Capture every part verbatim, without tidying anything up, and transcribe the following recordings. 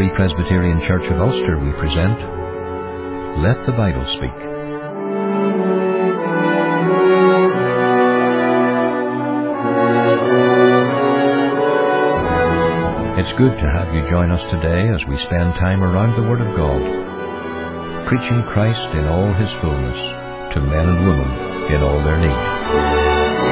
Free Presbyterian Church of Ulster, we present Let the Bible Speak. It's good to have you join us today as we spend time around the Word of God, preaching Christ in all His fullness to men and women in all their need.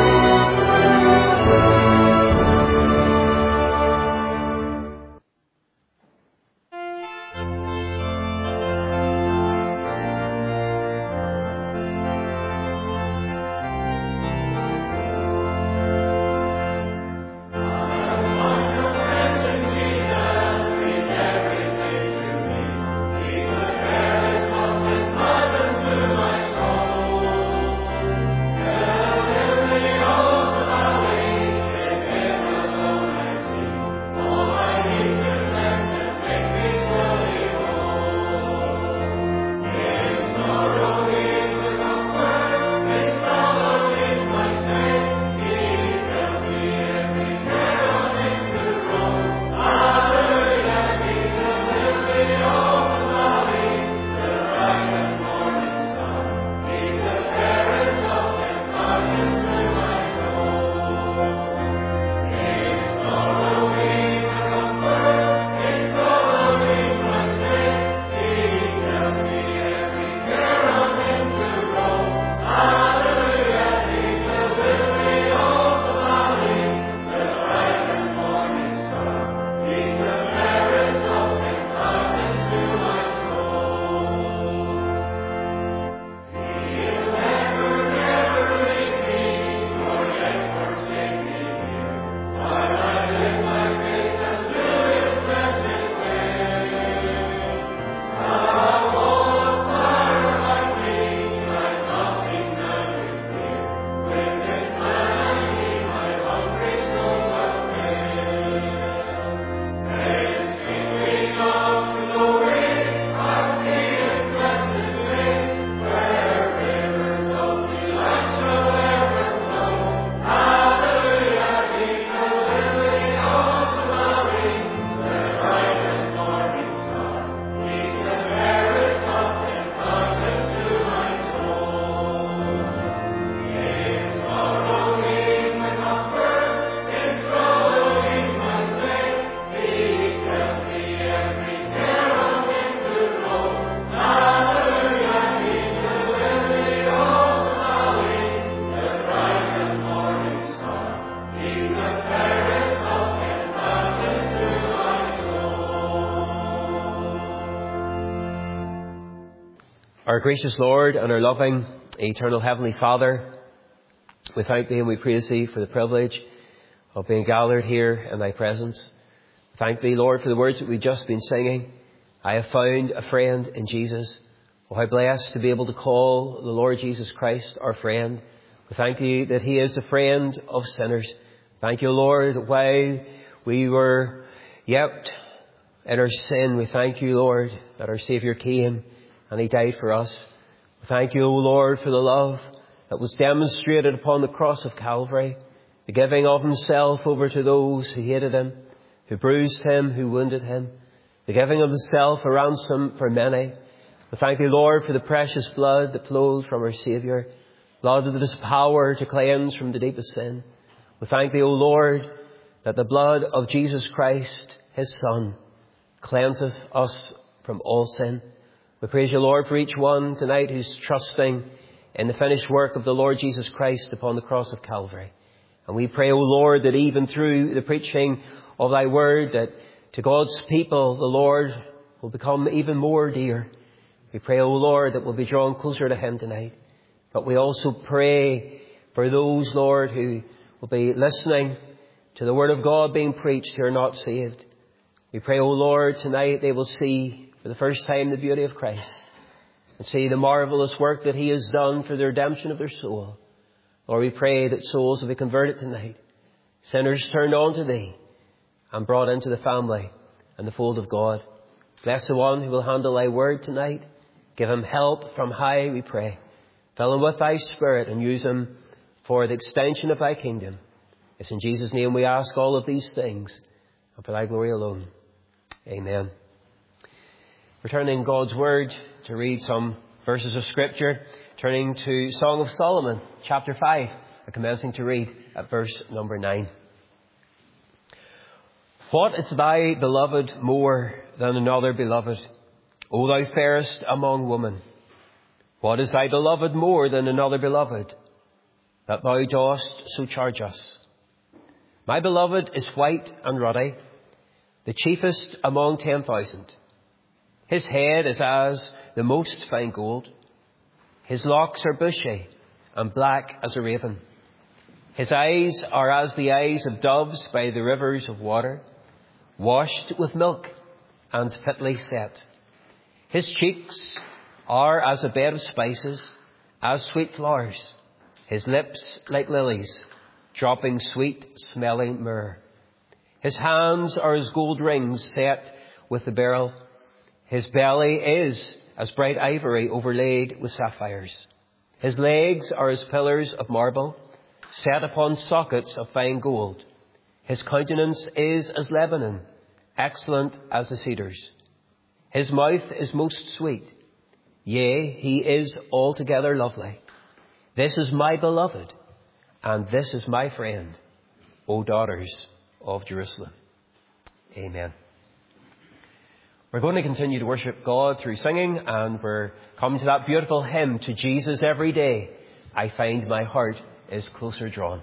Our gracious Lord and our loving, eternal Heavenly Father, we thank Thee and we praise Thee for the privilege of being gathered here in Thy presence. Thank Thee, Lord, for the words that we've just been singing. I have found a friend in Jesus. Oh, how blessed to be able to call the Lord Jesus Christ our friend. We thank Thee that He is the friend of sinners. Thank You, Lord, that while we were yet in our sin, we thank You, Lord, that our Saviour came and He died for us. Thank You, O Lord, for the love that was demonstrated upon the cross of Calvary, the giving of Himself over to those who hated Him, who bruised Him, who wounded Him, the giving of Himself a ransom for many. We thank Thee, Lord, for the precious blood that flowed from our Saviour, blood that has power to cleanse from the deepest sin. We thank Thee, O Lord, that the blood of Jesus Christ, His Son, cleanseth us from all sin. We praise You, Lord, for each one tonight who's trusting in the finished work of the Lord Jesus Christ upon the cross of Calvary. And we pray, O Lord, that even through the preaching of Thy word, that to God's people, the Lord will become even more dear. We pray, O Lord, that we'll be drawn closer to Him tonight. But we also pray for those, Lord, who will be listening to the word of God being preached who are not saved. We pray, O Lord, tonight they will see for the first time the beauty of Christ and see the marvellous work that He has done for the redemption of their soul. Lord, we pray that souls will be converted tonight, sinners turned on to Thee and brought into the family and the fold of God. Bless the one who will handle Thy word tonight. Give him help from high, we pray. Fill him with Thy Spirit and use him for the extension of Thy kingdom. It's in Jesus' name we ask all of these things, and for Thy glory alone. Amen. We're turning God's Word to read some verses of Scripture, turning to Song of Solomon, chapter five, and commencing to read at verse number nine. What is thy beloved more than another beloved, O thou fairest among women? What is thy beloved more than another beloved, that thou dost so charge us? My beloved is white and ruddy, the chiefest among ten thousand. His head is as the most fine gold. His locks are bushy and black as a raven. His eyes are as the eyes of doves by the rivers of water, washed with milk and fitly set. His cheeks are as a bed of spices, as sweet flowers. His lips like lilies, dropping sweet-smelling myrrh. His hands are as gold rings set with the beryl. His belly is as bright ivory overlaid with sapphires. His legs are as pillars of marble, set upon sockets of fine gold. His countenance is as Lebanon, excellent as the cedars. His mouth is most sweet. Yea, he is altogether lovely. This is my beloved, and this is my friend, O daughters of Jerusalem. Amen. We're going to continue to worship God through singing, and we're coming to that beautiful hymn, To Jesus Every Day I Find My Heart is Closer Drawn.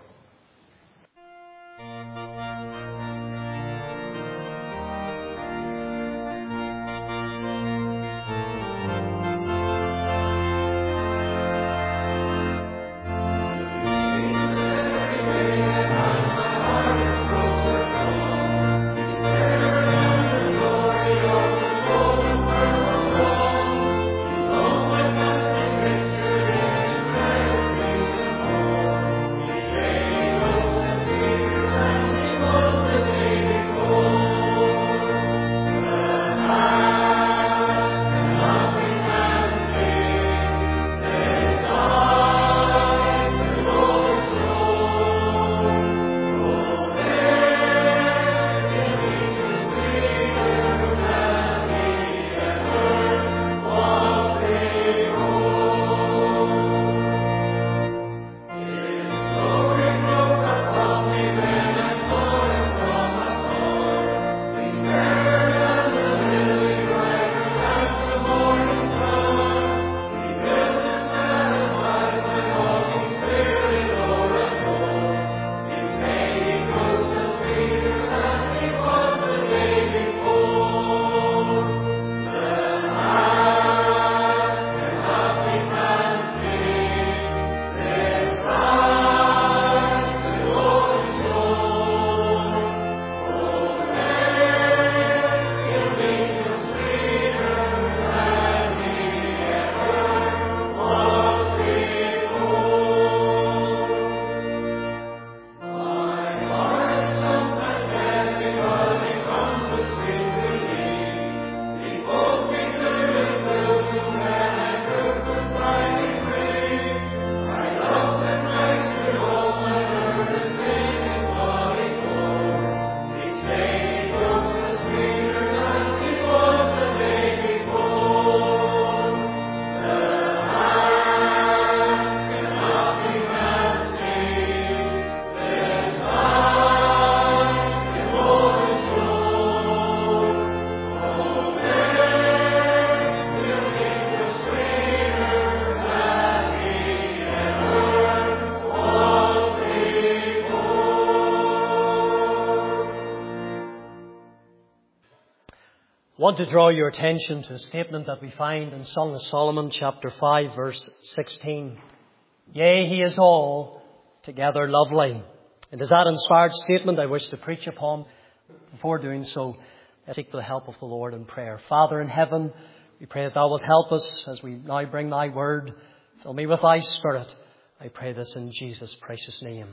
I want to draw your attention to a statement that we find in Song of Solomon, chapter five, verse sixteen. Yea, he is all together lovely. It is that inspired statement I wish to preach upon. Before doing so, let's seek the help of the Lord in prayer. Father in heaven, we pray that thou wilt help us as we now bring thy word. Fill me with thy Spirit. I pray this in Jesus' precious name.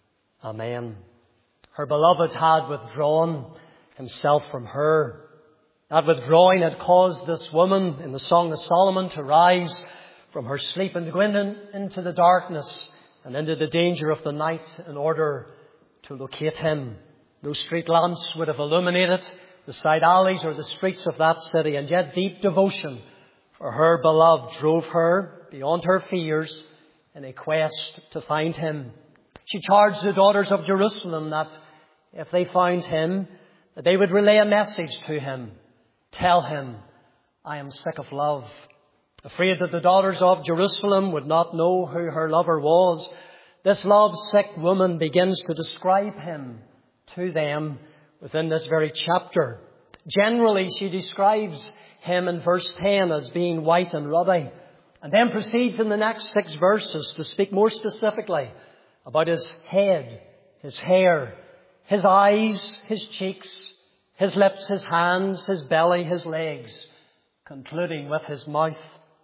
Amen. Her beloved had withdrawn himself from her. That withdrawing had caused this woman in the Song of Solomon to rise from her sleep and go in, into the darkness and into the danger of the night in order to locate him. No street lamps would have illuminated the side alleys or the streets of that city, and yet deep devotion for her beloved drove her beyond her fears in a quest to find him. She charged the daughters of Jerusalem that if they found him, that they would relay a message to him. Tell him, I am sick of love. Afraid that the daughters of Jerusalem would not know who her lover was, this love-sick woman begins to describe him to them within this very chapter. Generally, she describes him in verse ten as being white and ruddy, and then proceeds in the next six verses to speak more specifically about his head, his hair, his eyes, his cheeks, his lips, his hands, his belly, his legs, concluding with his mouth.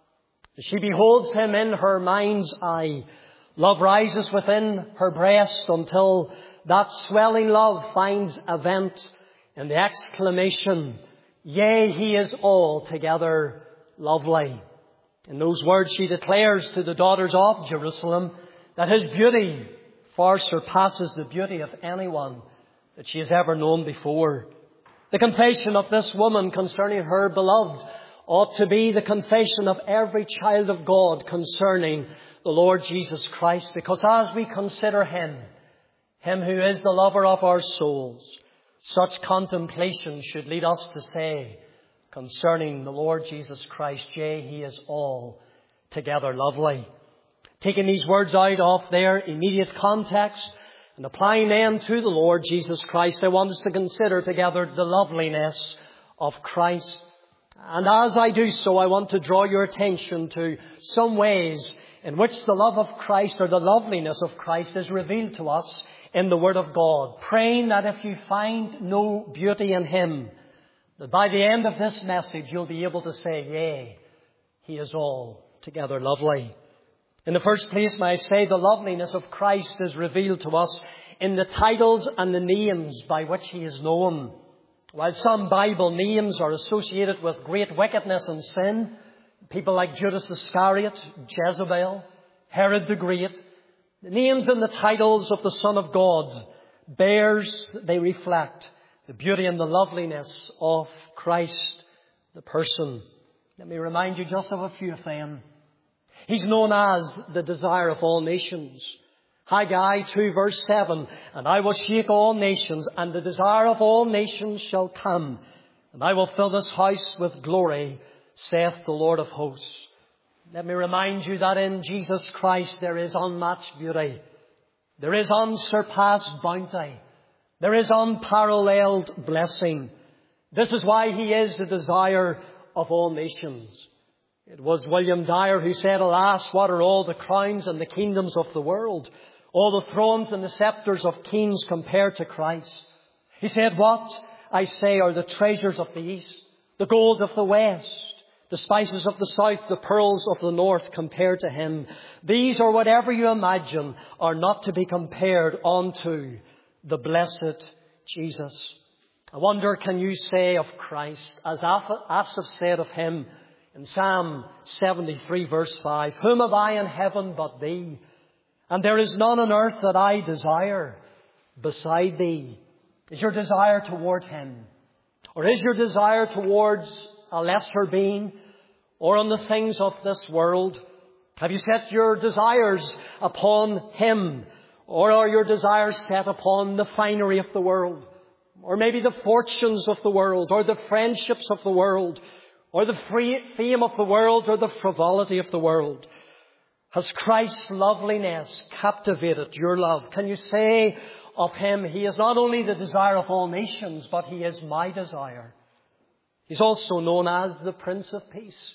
As she beholds him in her mind's eye, love rises within her breast until that swelling love finds a vent in the exclamation, yea, he is altogether lovely. In those words she declares to the daughters of Jerusalem that his beauty far surpasses the beauty of anyone that she has ever known before. The confession of this woman concerning her beloved ought to be the confession of every child of God concerning the Lord Jesus Christ, because as we consider him, him who is the lover of our souls, such contemplation should lead us to say concerning the Lord Jesus Christ, yea, he is altogether lovely. Taking these words out of their immediate context and applying them to the Lord Jesus Christ, I want us to consider together the loveliness of Christ. And as I do so, I want to draw your attention to some ways in which the love of Christ or the loveliness of Christ is revealed to us in the Word of God. Praying that if you find no beauty in him, that by the end of this message you'll be able to say, yea, he is altogether lovely. In the first place, may I say, the loveliness of Christ is revealed to us in the titles and the names by which he is known. While some Bible names are associated with great wickedness and sin, people like Judas Iscariot, Jezebel, Herod the Great, the names and the titles of the Son of God bears, they reflect the beauty and the loveliness of Christ, the person. Let me remind you just of a few of them. He's known as the desire of all nations. Haggai two verse seven, and I will shake all nations, and the desire of all nations shall come, and I will fill this house with glory, saith the Lord of hosts. Let me remind you that in Jesus Christ there is unmatched beauty. There is unsurpassed bounty. There is unparalleled blessing. This is why he is the desire of all nations. It was William Dyer who said, alas, what are all the crowns and the kingdoms of the world? All the thrones and the scepters of kings compared to Christ. He said, what, I say, are the treasures of the east, the gold of the west, the spices of the south, the pearls of the north compared to him. These, or whatever you imagine, are not to be compared unto the blessed Jesus. I wonder, can you say of Christ, as Asaph said of him in Psalm seventy-three verse five, whom have I in heaven but thee? And there is none on earth that I desire beside thee. Is your desire toward him? Or is your desire towards a lesser being? Or on the things of this world? Have you set your desires upon him? Or are your desires set upon the finery of the world? Or maybe the fortunes of the world? Or the friendships of the world? Or the free fame of the world? Or the frivolity of the world? Has Christ's loveliness captivated your love? Can you say of him, he is not only the desire of all nations, but he is my desire. He's also known as the Prince of Peace.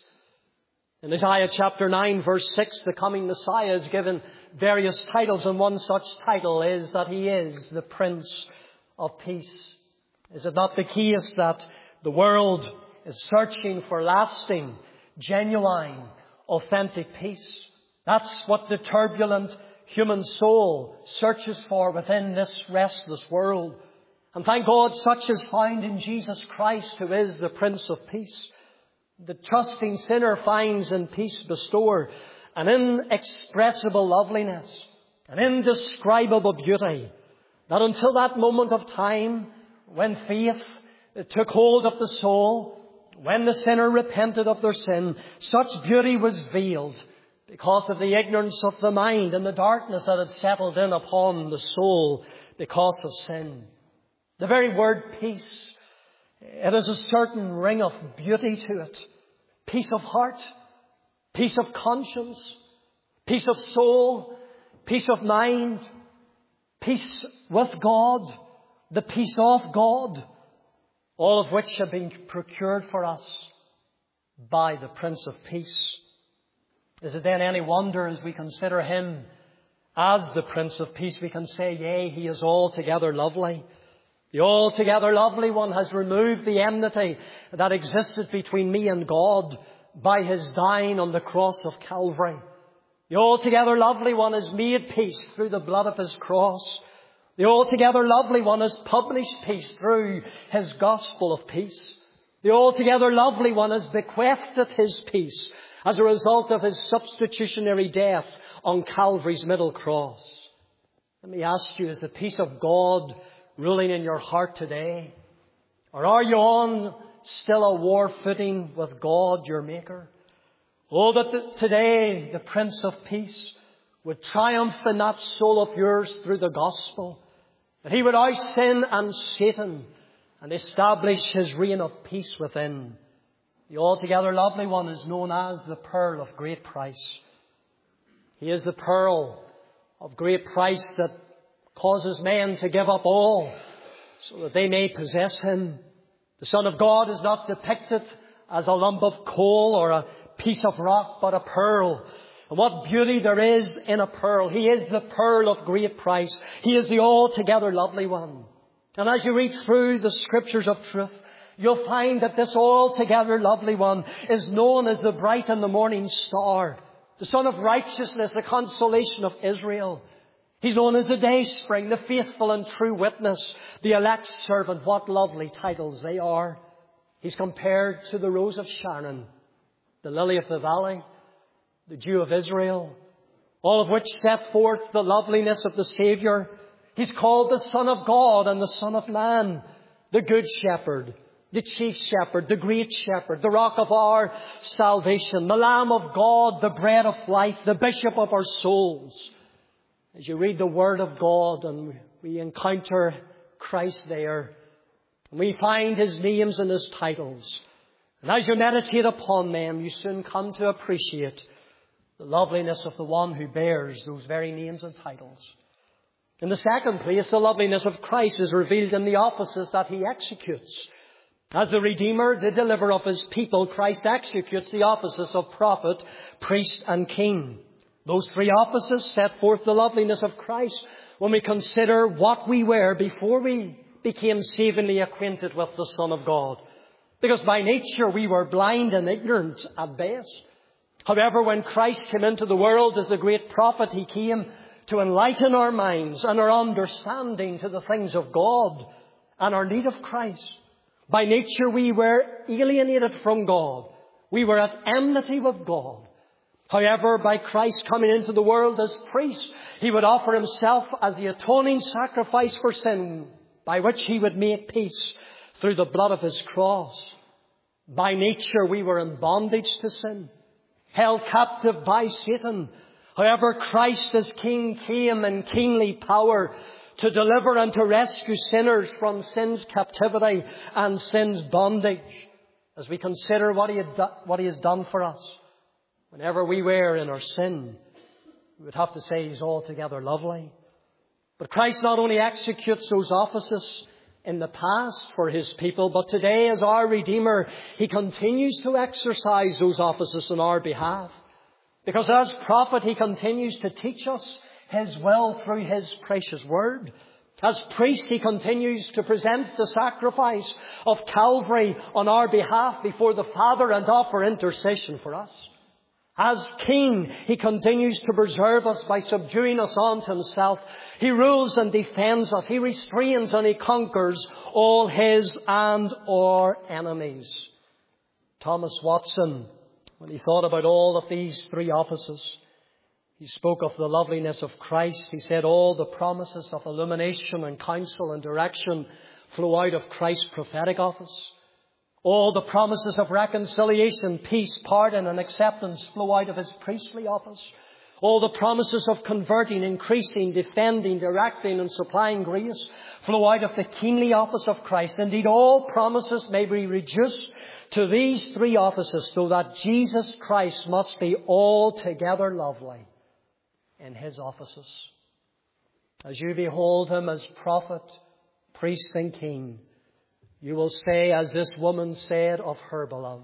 In Isaiah chapter nine verse six, the coming Messiah is given various titles, and one such title is that he is the Prince of Peace. Is it not the case that the world is searching for lasting, genuine, authentic peace? That's what the turbulent human soul searches for within this restless world. And thank God such is found in Jesus Christ, who is the Prince of Peace. The trusting sinner finds in peace bestower an inexpressible loveliness, an indescribable beauty, that until that moment of time when faith It took hold of the soul. When the sinner repented of their sin, such beauty was veiled because of the ignorance of the mind and the darkness that had settled in upon the soul because of sin. The very word peace, it has a certain ring of beauty to it. Peace of heart, peace of conscience, peace of soul, peace of mind, peace with God, the peace of God, all of which have been procured for us by the Prince of Peace. Is it then any wonder as we consider Him as the Prince of Peace, we can say, yea, He is altogether lovely. The altogether lovely one has removed the enmity that existed between me and God by His dying on the cross of Calvary. The altogether lovely one has made peace through the blood of His cross. The altogether lovely one has published peace through His gospel of peace. The altogether lovely one has bequeathed His peace as a result of His substitutionary death on Calvary's middle cross. Let me ask you, is the peace of God ruling in your heart today? Or are you on still a war footing with God, your Maker? Oh, that the, today the Prince of Peace would triumph in that soul of yours through the gospel. That He would oust sin and Satan and establish His reign of peace within. The altogether lovely one is known as the pearl of great price. He is the pearl of great price that causes men to give up all so that they may possess Him. The Son of God is not depicted as a lump of coal or a piece of rock, but a pearl. And what beauty there is in a pearl. He is the pearl of great price. He is the altogether lovely one. And as you read through the Scriptures of truth, you'll find that this altogether lovely one is known as the bright and the morning star, the Son of righteousness, the consolation of Israel. He's known as the day spring, the faithful and true witness, the elect servant. What lovely titles they are. He's compared to the rose of Sharon, the lily of the valley, the dew of Israel, all of which set forth the loveliness of the Saviour. He's called the Son of God and the Son of Man, the Good Shepherd, the Chief Shepherd, the Great Shepherd, the Rock of our salvation, the Lamb of God, the Bread of life, the Bishop of our souls. As you read the Word of God and we encounter Christ there, we find His names and His titles. And as you meditate upon them, you soon come to appreciate the loveliness of the one who bears those very names and titles. In the second place, the loveliness of Christ is revealed in the offices that He executes. As the Redeemer, the deliverer of His people, Christ executes the offices of prophet, priest and king. Those three offices set forth the loveliness of Christ when we consider what we were before we became savingly acquainted with the Son of God. Because by nature we were blind and ignorant at best. However, when Christ came into the world as the great prophet, He came to enlighten our minds and our understanding to the things of God and our need of Christ. By nature we were alienated from God. We were at enmity with God. However, by Christ coming into the world as priest, He would offer Himself as the atoning sacrifice for sin, by which He would make peace through the blood of His cross. By nature we were in bondage to sin, held captive by Satan. However, Christ as King came in kingly power to deliver and to rescue sinners from sin's captivity and sin's bondage. As we consider what He had do- what He has done for us, whenever we were in our sin, we would have to say He's altogether lovely. But Christ not only executes those offices in the past for His people, but today as our Redeemer, He continues to exercise those offices on our behalf. Because as prophet, He continues to teach us His will through His precious word. As priest, He continues to present the sacrifice of Calvary on our behalf before the Father and offer intercession for us. As King, He continues to preserve us by subduing us unto Himself. He rules and defends us. He restrains and He conquers all His and our enemies. Thomas Watson, when he thought about all of these three offices, he spoke of the loveliness of Christ. He said all the promises of illumination and counsel and direction flow out of Christ's prophetic office. All the promises of reconciliation, peace, pardon and acceptance flow out of His priestly office. All the promises of converting, increasing, defending, directing and supplying grace flow out of the kingly office of Christ. Indeed, all promises may be reduced to these three offices, so that Jesus Christ must be altogether lovely in His offices. As you behold Him as prophet, priest and king, you will say, as this woman said of her beloved,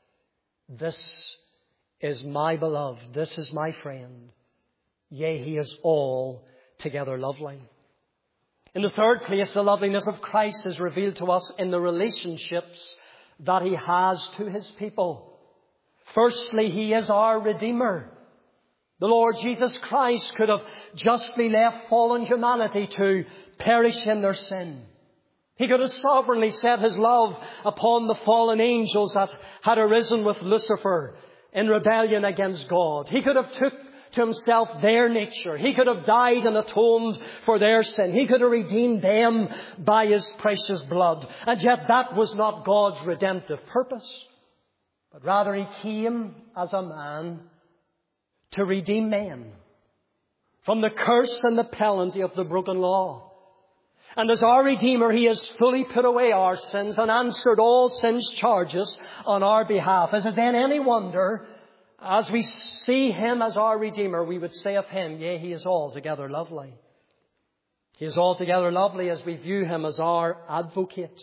"This is my beloved, this is my friend. Yea, He is altogether lovely." In the third place, the loveliness of Christ is revealed to us in the relationships that He has to His people. Firstly, He is our Redeemer. The Lord Jesus Christ could have justly left fallen humanity to perish in their sin. He could have sovereignly set His love upon the fallen angels that had arisen with Lucifer in rebellion against God. He could have took to Himself their nature. He could have died and atoned for their sin. He could have redeemed them by His precious blood. And yet that was not God's redemptive purpose. But rather He came as a man to redeem men from the curse and the penalty of the broken law. And as our Redeemer, He has fully put away our sins and answered all sin's charges on our behalf. Is it then any wonder, as we see Him as our Redeemer, we would say of Him, "Yea, He is altogether lovely." He is altogether lovely as we view Him as our advocate.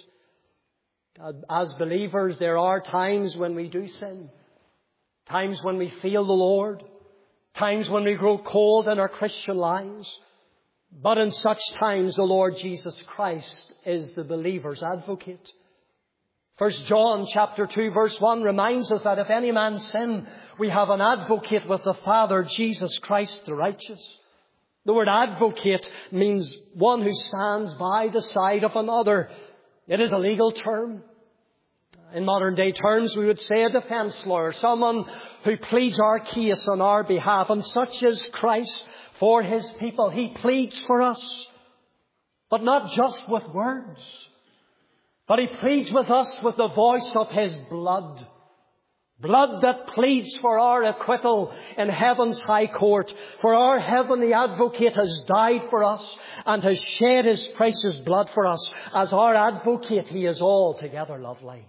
As believers, there are times when we do sin. Times when we fail the Lord. Times when we grow cold in our Christian lives. But in such times, the Lord Jesus Christ is the believer's advocate. First John chapter two verse one reminds us that if any man sin, we have an advocate with the Father, Jesus Christ the righteous. The word advocate means one who stands by the side of another. It is a legal term. In modern day terms, we would say a defense lawyer, someone who pleads our case on our behalf. And such is Christ for His people. He pleads for us, but not just with words, but He pleads with us with the voice of His blood. Blood that pleads for our acquittal in heaven's high court. For our heavenly advocate has died for us and has shed His precious blood for us. As our advocate, He is altogether lovely.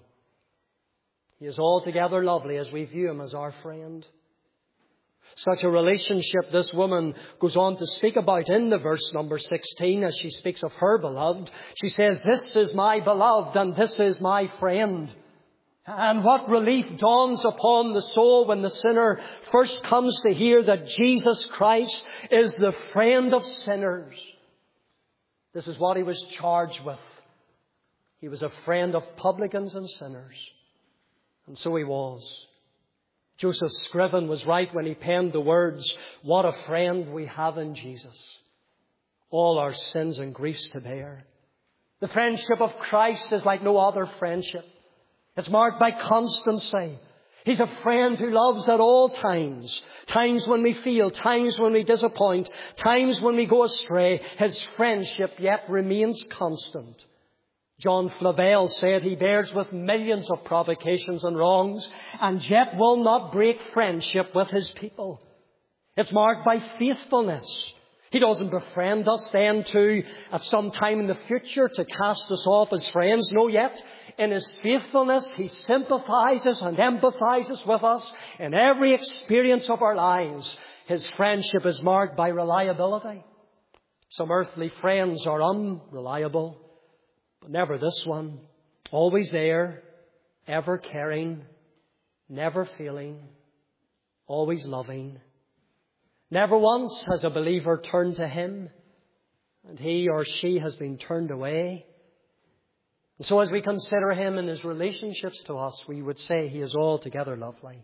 He is altogether lovely as we view Him as our friend. Such a relationship this woman goes on to speak about in the verse number sixteen as she speaks of her beloved. She says, "This is my beloved and this is my friend." And what relief dawns upon the soul when the sinner first comes to hear that Jesus Christ is the friend of sinners. This is what He was charged with. He was a friend of publicans and sinners. And so He was. Joseph Scriven was right when he penned the words, "What a friend we have in Jesus, all our sins and griefs to bear." The friendship of Christ is like no other friendship. It's marked by constancy. He's a friend who loves at all times. Times when we fail, times when we disappoint, times when we go astray. His friendship yet remains constant. John Flavel said He bears with millions of provocations and wrongs and yet will not break friendship with His people. It's marked by faithfulness. He doesn't befriend us then to, at some time in the future, to cast us off as friends. No, yet in His faithfulness, He sympathizes and empathizes with us in every experience of our lives. His friendship is marked by reliability. Some earthly friends are unreliable. But never this one. Always there, ever caring, never failing, always loving. Never once has a believer turned to Him and he or she has been turned away. And so as we consider Him in His relationships to us, we would say He is altogether lovely.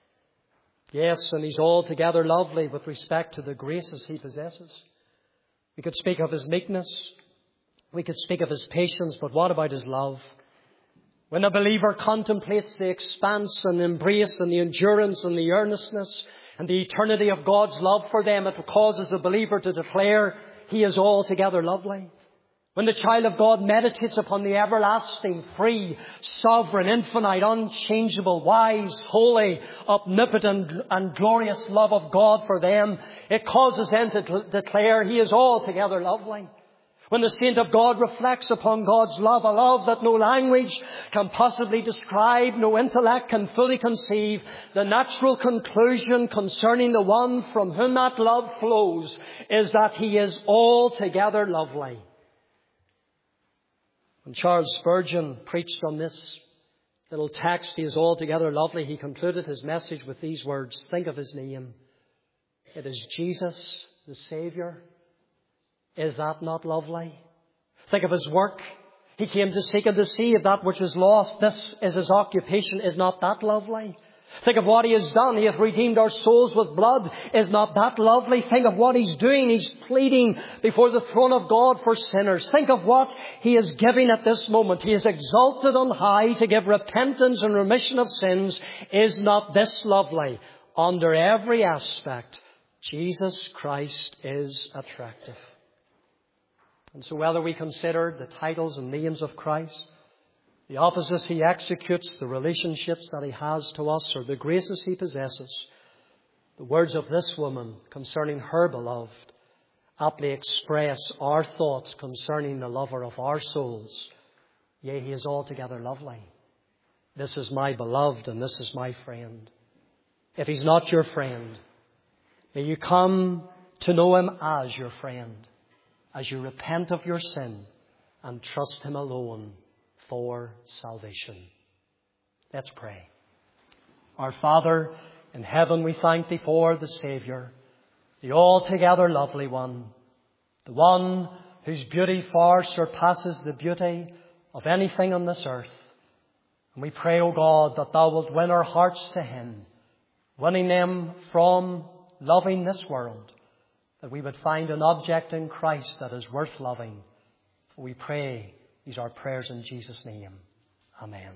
Yes, and He's altogether lovely with respect to the graces He possesses. We could speak of His meekness. We could speak of His patience, but what about His love? When a believer contemplates the expanse and embrace and the endurance and the earnestness and the eternity of God's love for them, it causes the believer to declare He is altogether lovely. When the child of God meditates upon the everlasting, free, sovereign, infinite, unchangeable, wise, holy, omnipotent and glorious love of God for them, it causes them to declare He is altogether lovely. When the saint of God reflects upon God's love, a love that no language can possibly describe, no intellect can fully conceive, the natural conclusion concerning the one from whom that love flows is that He is altogether lovely. When Charles Spurgeon preached on this little text, He is altogether lovely, he concluded his message with these words. Think of His name. It is Jesus, the Saviour. Is that not lovely? Think of His work. He came to seek and to save that which is lost. This is His occupation. Is not that lovely? Think of what He has done. He hath redeemed our souls with blood. Is not that lovely? Think of what He's doing. He's pleading before the throne of God for sinners. Think of what He is giving at this moment. He is exalted on high to give repentance and remission of sins. Is not this lovely? Under every aspect, Jesus Christ is attractive. And so whether we consider the titles and names of Christ, the offices He executes, the relationships that He has to us, or the graces He possesses, the words of this woman concerning her beloved aptly express our thoughts concerning the lover of our souls. Yea, He is altogether lovely. This is my beloved and this is my friend. If He's not your friend, may you come to know Him as your friend, as you repent of your sin and trust Him alone for salvation. Let's pray. Our Father in heaven, we thank Thee for the Saviour, the altogether lovely one, the one whose beauty far surpasses the beauty of anything on this earth. And we pray, O God, that Thou wilt win our hearts to Him, winning them from loving this world, that we would find an object in Christ that is worth loving. For we pray these are prayers in Jesus' name. Amen.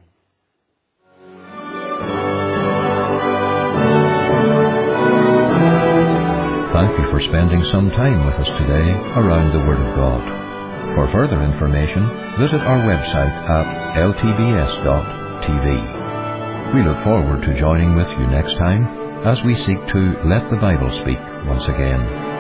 Thank you for spending some time with us today around the Word of God. For further information, visit our website at l t b s dot t v. We look forward to joining with you next time as we seek to let the Bible speak once again.